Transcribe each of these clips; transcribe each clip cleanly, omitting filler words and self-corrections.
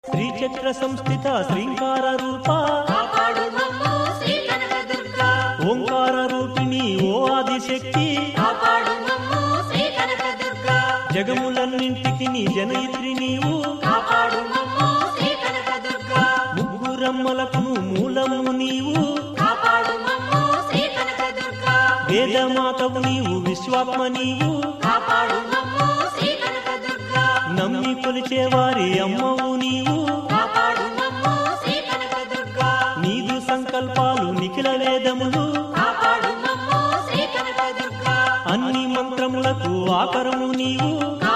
శ్రీచక్ర సంస్థిత శ్రీంకార రూప ఓంకార రూపిణి ఓ ఆదిశక్తి జగములన్నింటికి నీ జనయిత్రి నీవు ముగ్గురమ్మలకు మూలము నీవు వేదమాతవు నీవు విశ్వాత్మ నీవు నమ్మి కొలిచేవారి అమ్మవు నీవు నీదు సంకల్పాలు నిఖిల వేదములు అన్ని మంత్రములకు ఆకరము నీవు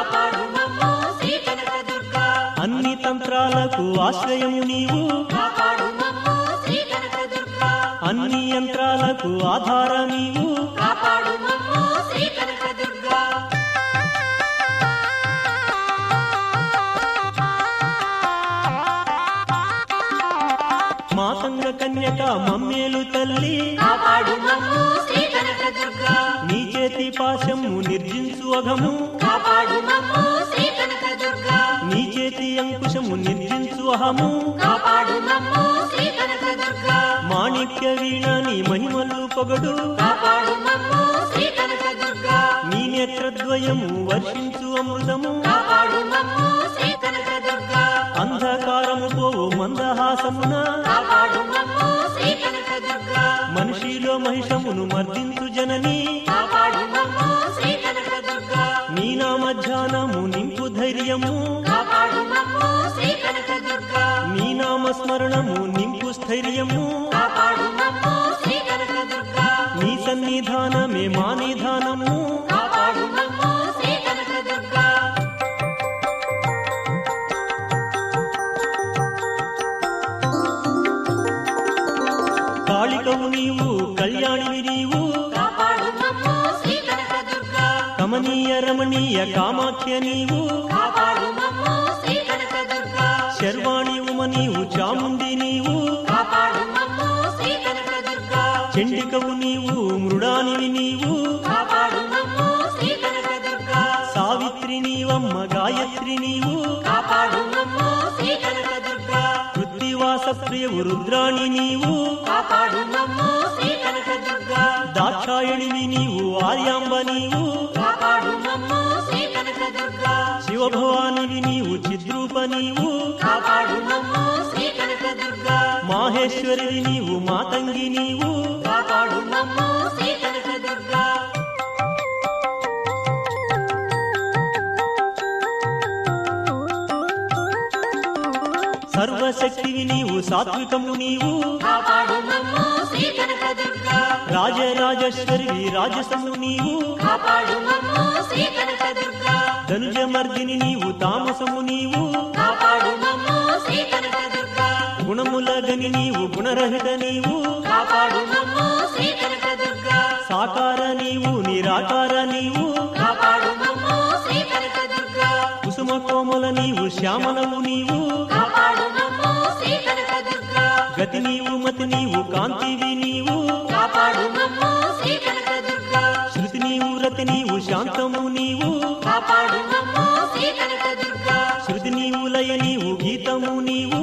అన్ని తంత్రాలకు ఆశ్రయము నీవు అన్ని యంత్రాలకు ఆధార నీవు మాతంగ కన్యక మమ్మేలు తల్లి నీ చేతి పాశము నిర్జించు అఘము నీ చేతి అంకుశము నిర్జించు అహము మాణిక్య వీణ నీ మహిమలు పొగడు నీ నేత్రద్వయము వర్షించు అమృతము అంధకారము పోవు మందహాసమున మనిషిలో మహిషమును మర్దించు జనని నీ నామధ్యానము నింపు ధైర్యము నీ నామస్మరణము నింపు స్థైర్యము నీ సన్నిధానమే మా నిధానము కాళికవు నీవు కళ్యాణివి నీవు కమనీయ రమణీయ కామాఖ్య నీవు శర్వాణి ఉమ నీవు చాముండి నీవు చండికవు నీవు మృడానివి నీవు సావిత్రి నీవమ్మ గాయత్రి నీవు కృత్తివాస ప్రియవు రుద్రాణి నీవు దాక్షాయణివి నీవు ఆర్యాంబ నీవు శివభవానివి నీవు చిద్రూప నీవు మాహేశ్వరివి నీవు మాతంగి నీవు సర్వశక్తివి నీవు సాత్వికము నీవు రాజరాజేశ్వరివి రాజసము నీవు ధనుజమర్దిని నీవు తామసము నీవు గుణముల గని నీవు గుణరహిత నీవు సాకార నీవు నిరాకార నీవు కుసుమ కోమల నీవు శ్యామలము నీవు గతి నీవు మతి నీవు కాంతివి నీవు శృతి నీవు రతి నీవు శాంతము నీవు శృతి నీవు లయ నీవు గీతము నీవు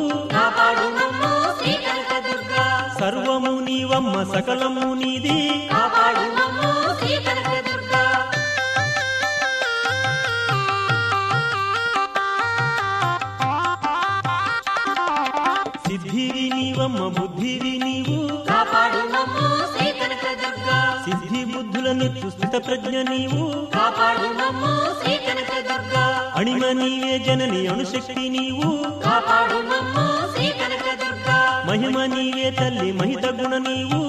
సర్వము నీవమ్మ సకలము నీది సిద్ధివి నీవమ్మ బుద్ధివి నీవు సిద్ధి బుద్ధులనెత్తు స్థిత ప్రజ్ఞ నీవు అణిమ నీవే జనని అణుశక్తి నీవు మహిమ నీవే తల్లి మహిత గుణ నీవు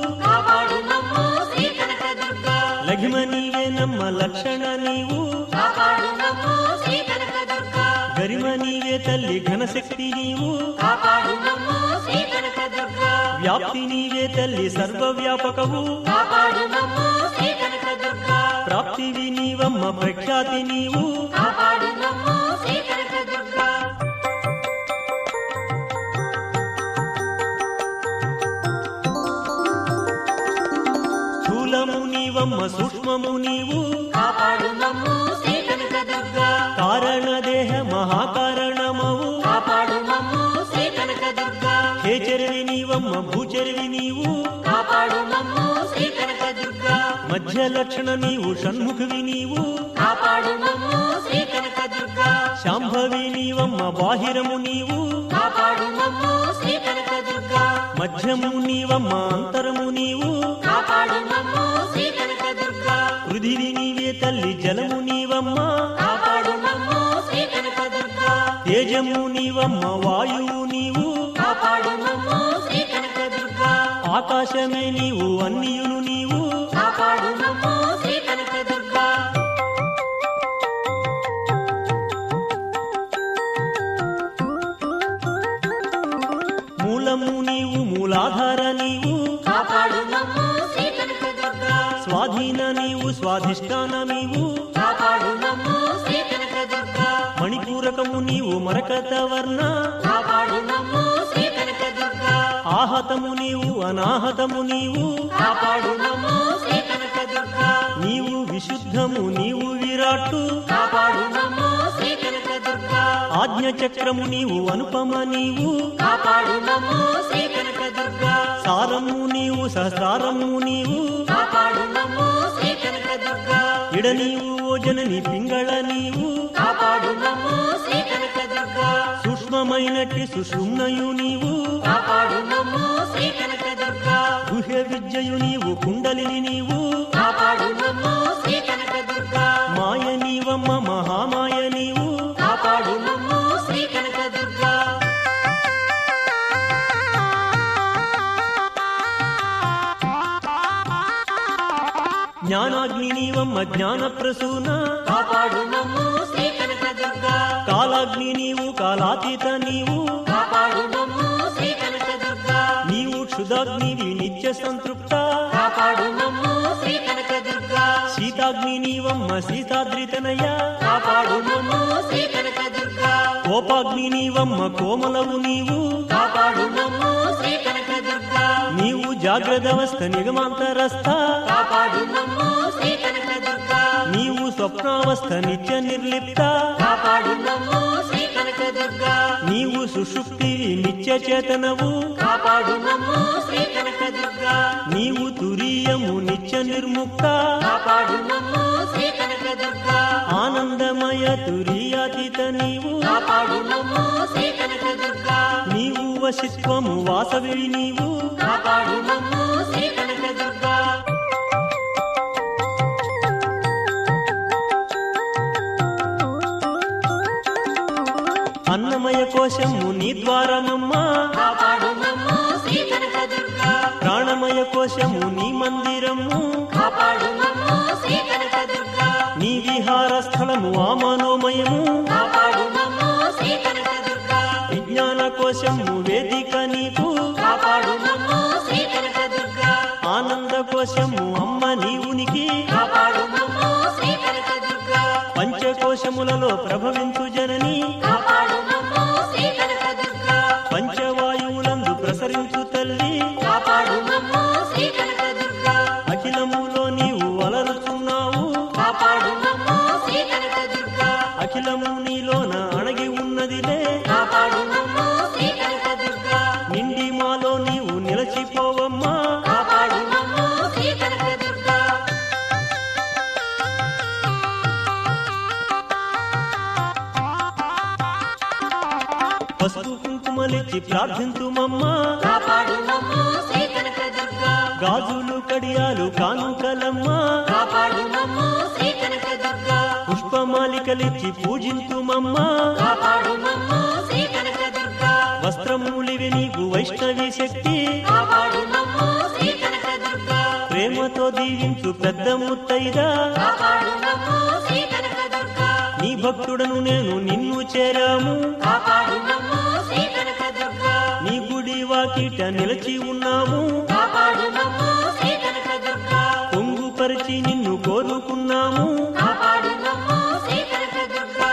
లఘిమ నీవే నమ్మ లక్షణ నీవు గరిమ నీవే తల్లి ఘనశక్తి నీవు వ్యాప్తి నీవే తల్లి సర్వవ్యాపకవు ప్రాప్తివి నీవమ్మ ప్రఖ్యాతి నీవు స్థూలము నీవమ్మ సూక్ష్మము నీవు కారణ దేహ మహాకారణమవు నీవమ్మ భూచరివి నీవు కాపాడు మమ్ము శ్రీ కనకదుర్గా మధ్య లక్షణ నీవు షణ్ముఖివి నీవు కాపాడు మమ్ము శ్రీ కనకదుర్గా శాంభవి నీవమ్మ బాహిరము నీవు కాపాడు మమ్ము శ్రీ కనకదుర్గా మధ్యము నీవమ్మ అంతరము నీవు కాపాడు మమ్ము శ్రీ కనకదుర్గా పృథివి నీవే తల్లి జలము నీవమ్మ కాపాడు మమ్ము శ్రీ కనకదుర్గా తేజము నీవమ్మ వాయువు నీవు కాపాడు మమ్ము శ్రీ కనకదుర్గా ఆకాశమే నీవు అన్నియులు నీవు కాపాడు మమ్ము శ్రీ కనకదుర్గా మూలము నీవు మూలాధార నీవు కాపాడు మమ్ము శ్రీ కనకదుర్గా స్వాధీన నీవు స్వాధిష్టాన నీవు కాపాడు మమ్ము శ్రీ కనకదుర్గా మణిపూరకము నీవు మరకత వర్ణ కాపాడు మమ్ము శ్రీ కనకదుర్గా ఆహతము నీవు అనాహతము నీవు కాపాడు మమ్ము శ్రీ కనకదుర్గా నీవు విశుద్ధము నీవు విరాట్టు కాపాడు మమ్ము శ్రీ కనకదుర్గా ఆజ్ఞ చక్రము నీవు అనుపమ నీవు కాపాడు మమ్ము శ్రీ కనకదుర్గా సారము నీవు సహస్రారము నీవు కాపాడు మమ్ము శ్రీ కనకదుర్గా ఇడ నీవు ఓ జనని పింగళ నీవు కాపాడు మమ్ము శ్రీ కనకదుర్గా సూక్ష్మమైనట్టి సుషుమ్నయు నీవు కాపాడు మమ్ము శ్రీ కనకదుర్గా గుహ్య విద్యయు నీవు కుండలిని నీవు కాపాడు మమ్ము శ్రీ కనకదుర్గా మాయ నీవమ్మ మహామాయ నీవు కాపాడు మమ్ము శ్రీ కనకదుర్గా జ్ఞానాగ్ని నీవమ్మ జ్ఞాన ప్రసూన కాపాడు మమ్ము శ్రీ కనకదుర్గా కాలాగ్ని నీవు కాలాతీత నీవు కాపాడు మమ్ము శ్రీ కనకదుర్గా నీవు క్షుదాగ్నివి నిత్య సంతృప్త కాపాడు మమ్ము శ్రీ కనకదుర్గా సీతాగ్ని నీవమ్మ సీతాద్రితనయ కాపాడు మమ్ము శ్రీ కనకదుర్గా కోపాగ్ని నీవమ్మ కోమలవు నీవు కాపాడు మమ్ము శ్రీ కనకదుర్గా నీవు జాగ్రత్తవస్థ నిగమాంతరస్థ కాపాడు మమ్ము శ్రీ కనకదుర్గా నీవు స్వప్నావస్థ నిత్య నిర్లిప్త కాపాడు మమ్ము శ్రీ కనకదుర్గా నీవు సుషుప్తివి నిత్య చేతనవు కాపాడు మమ్ము శ్రీ కనకదుర్గా నీవు తురీయము నిత్య నిర్ముక్త కాపాడు మమ్ము శ్రీ కనకదుర్గా ఆనందమయ తురీయాతీత నీవు కాపాడు మమ్ము శ్రీ కనకదుర్గా నీవు వశిత్వము వాసవి నీవు కాపాడు మమ్ము శ్రీ కనకదుర్గా అన్నమయ కోశము నీ ద్వారమమ్మ కాపాడు మమ్ము శ్రీ కనకదుర్గా ప్రాణమయ కోశము నీ మందిరము కాపాడు మమ్ము శ్రీ కనకదుర్గా నీ విహార స్థలము ఆ మనోమయము కాపాడు మమ్ము శ్రీ కనకదుర్గా విజ్ఞాన కోశము వేదిక నీకు కాపాడు మమ్ము శ్రీ కనకదుర్గా ఆనంద కోశము అమ్మ నీవునికి కాపాడు మమ్ము శ్రీ కనకదుర్గా పంచకోశములలో ప్రభవించు జనని కాపాడు మమ్ము శ్రీ కనకదుర్గా పంచవాయువులందు ప్రసరించు తల్లి కాపాడు మమ్ము శ్రీ కనకదుర్గా అఖిలములో నీవు అలరుచున్నావు కాపాడు మమ్ము శ్రీ కనకదుర్గా అఖిలము నీలోన అణగి ఉన్నదిలే కాపాడు మమ్ము శ్రీ కనకదుర్గా నిండి మాలో నీవు నిలచిపోవమ్మా కాపాడు మమ్ము శ్రీ కనకదుర్గా పసుపు కుంకుమలిచ్చి ప్రార్థింతుమమ్మా కాపాడు మమ్ము శ్రీ కనకదుర్గా గాజులు కడియాలు కానుకలమ్మా కాపాడు మమ్ము శ్రీ కనకదుర్గా పుష్పమాలికలిచ్చి పూజింతుమమ్మా కాపాడు మమ్ము శ్రీ కనకదుర్గా వస్త్రమూలివి నీకు వైష్ణవి శక్తి కాపాడు మమ్ము శ్రీ కనకదుర్గా ప్రేమతో దీవించు పెద్ద ముత్తైదా కాపాడు మమ్ము శ్రీ కనకదుర్గా నీ భక్తుడను నేను నిన్ను చేరాము కాపాడు మమ్ము శ్రీ కనకదుర్గా నీ గుడి వాకిట నిలిచి ఉన్నాము కాపాడు మమ్ము శ్రీ కనకదుర్గా పొంగుపరిచి నిన్ను కోరుకున్నాము కాపాడు మమ్ము శ్రీ కనకదుర్గా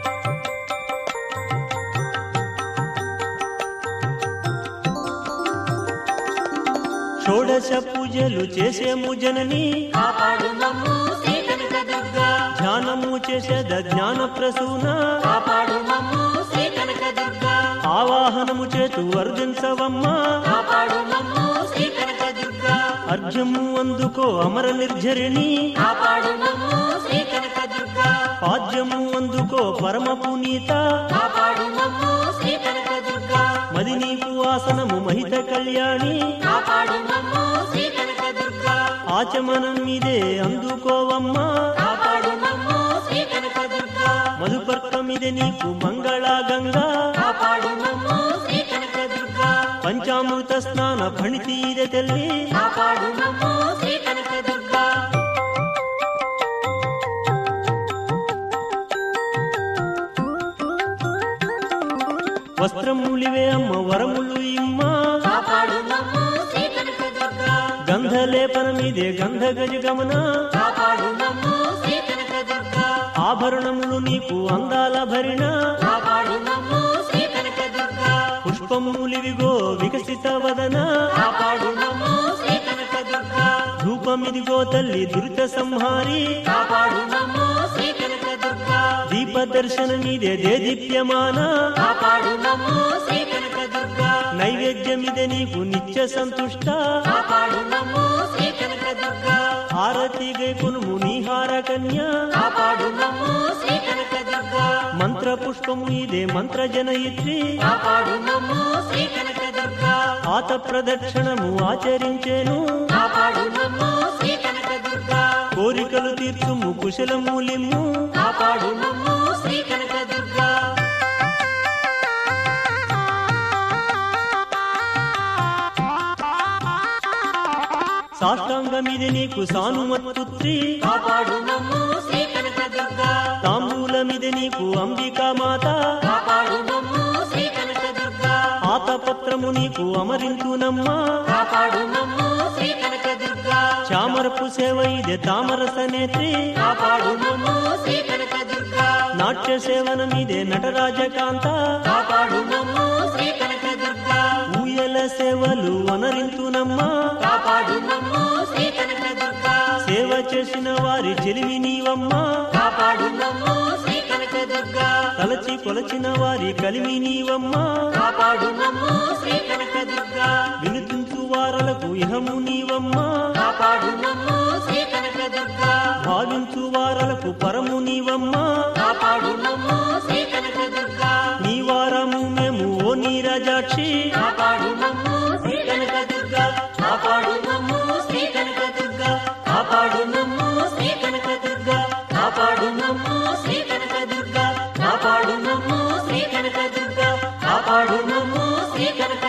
షోడశ పూజలు చేసేము జనని కాపాడు మమ్ము శ్రీ కనకదుర్గా ధ్యానము చేసేద జ్ఞాన ప్రసూన కాపాడు మమ్ము శ్రీ కనకదుర్గా ఆవా వాహనము చేతు వర్ధించవమ్మా కాపాడు మమ్ము శ్రీ కనకదుర్గా అర్ఘ్యము అందుకో అమర నిర్జరిణి కాపాడు మమ్ము శ్రీ కనకదుర్గా పాద్యము అందుకో పరమ పునీత కాపాడు మమ్ము శ్రీ కనకదుర్గా మది నీకు ఆసనము మహిత కళ్యాణి కాపాడు మమ్ము శ్రీ కనకదుర్గా ఆచమనం మీదే అందుకోవమ్మా కాపాడు మమ్ము శ్రీ కనకదుర్గా మధుపర్కమిదే నీకు మంగళా గంగా కాపాడు మమ్ము శ్రీ కనకదుర్గా పంచామృత స్నాన ఫణితీర తెల్లి కాపాడు మమ్ము శ్రీ కనకదుర్గా వస్త్రములివే అమ్మ వరములు ఇమ్మ కాపాడు మమ్ము శ్రీ కనకదుర్గా గంధలేపనమిదే గంధ గజ గమన కాపాడు మమ్ము శ్రీ కనకదుర్గా ఆభరణములు నీకు అందాల భరిణ కాపాడు మమ్ము శ్రీ కనకదుర్గా పుష్పములివిగో వికసిత వదన కాపాడు మమ్ము శ్రీ కనకదుర్గా ధూపమిదిగో తల్లి దురిత సంహారి కాపాడు మమ్ము శ్రీ కనకదుర్గా దీపదర్శనమిదే దేదీప్యమాన కాపాడు మమ్ము శ్రీ కనకదుర్గా నైవేద్యమిదే నీకు నిత్య సంతుష్ట కాపాడు మమ్ము శ్రీ కనకదుర్గా హారతి గై కొనుము నీహార కన్య కాపాడు మమ్ము శ్రీ కనకదుర్గా మంత్ర పుష్పము ఇదే మంత్ర జనయిత్రి కాపాడు మమ్ము శ్రీ కనకదుర్గా ఆత ప్రదక్షిణము ఆచరించేను కాపాడు మమ్ము శ్రీ కనకదుర్గా కోరికలు తీర్చుము కుశలమూలిము కాపాడు మమ్ము శ్రీ కనకదుర్గా సాష్టాంగమిది నీకు సానుమత్తుత్రి కాపాడు మమ్ము శ్రీ కనకదుర్గా తాంబూలమిది నీకు అంబికా మాత కాపాడు మమ్ము శ్రీ కనకదుర్గా ఆతపత్రము నీకు అమరించునమ్మా కాపాడు మమ్ము శ్రీ కనకదుర్గా చామరపు సేవ ఇదే తామరస నేత్రి కాపాడు మమ్ము శ్రీ కనకదుర్గా నాట్య సేవనమిదే నటరాజకాంత కాపాడు మమ్ము శ్రీ కనకదుర్గా ఊయల సేవలు వనరించునమ్మా కాపాడు మమ్ము శ్రీ కనకదుర్గా సేవ చేసిన వారి చెలివి నీవమ్మా కాపాడు మమ్ము శ్రీ కనకదుర్గా తలచి కొలచిన వారి కలిమి నీవమ్మా కాపాడు మమ్ము శ్రీ కనకదుర్గా వినుతించు వారలకు ఇహము నీవమ్మా కాపాడు మమ్ము శ్రీ కనకదుర్గా భావించు వారలకు పరము నీవమ్మా కాపాడు మమ్ము శ్రీ కనకదుర్గా నీ వారము మేము ఓ నీరజాక్షి కాపాడు మమ్ము శ్రీ కనకదుర్గా కాపాడు మమ్ము శ్రీ కనకదుర్గా కాపాడు మమ్ము శ్రీ కనకదుర్గా కాపాడు మమ్ము శ్రీ కనకదుర్గా కాపాడు మమ్ము శ్రీ కనకదుర్గా కాపాడు మమ్ము శ్రీ కనక